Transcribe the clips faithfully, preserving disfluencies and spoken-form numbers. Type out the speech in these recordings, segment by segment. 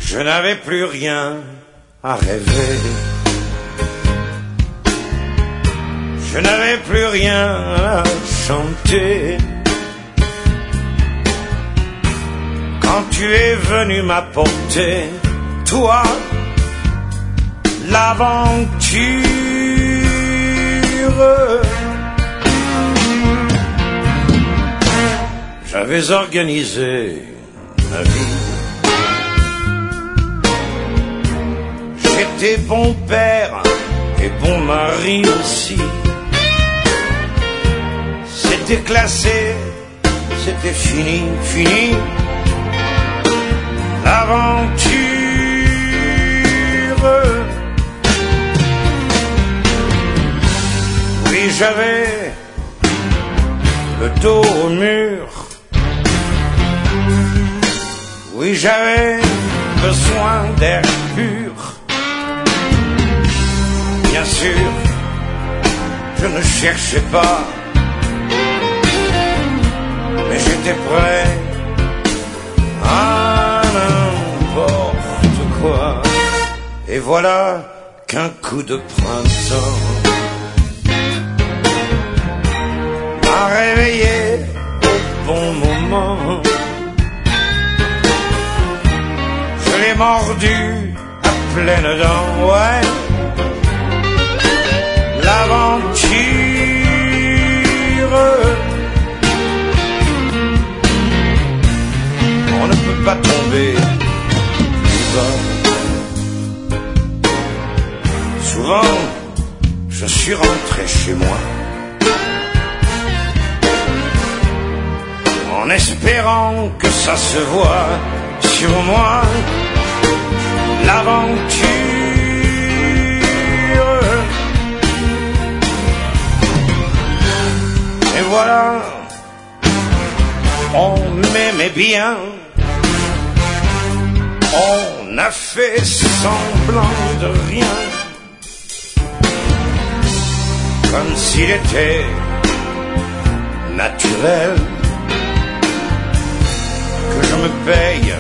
Je n'avais plus rien à rêver. Je n'avais plus rien à chanter. Quand tu es venu m'apporter, toi, l'aventure, j'avais organisé ma vie. J'étais bon père et bon mari aussi. C'était classé, c'était fini, fini. L'aventure. Oui, j'avais le dos au mur. Oui, j'avais besoin d'air pur. Bien sûr, je ne cherchais pas, mais j'étais prêt à n'importe quoi. Et voilà qu'un coup de printemps m'a réveillé au bon moment. Je l'ai mordu à pleines dents, ouais. L'aventure. On ne peut pas tomber plus bas. Souvent, je suis rentré chez moi en espérant que ça se voit sur moi. L'aventure. Et voilà, on m'aimait bien. On a fait semblant de rien, comme s'il était naturel que je me paye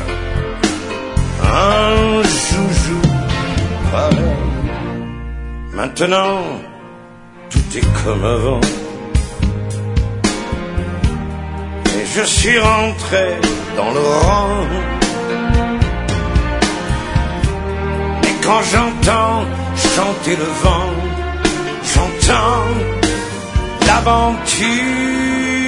un joujou pareil. Maintenant, tout est comme avant. Et je suis rentré dans le rang. Et quand j'entends chanter le vent, j'entends l'aventure.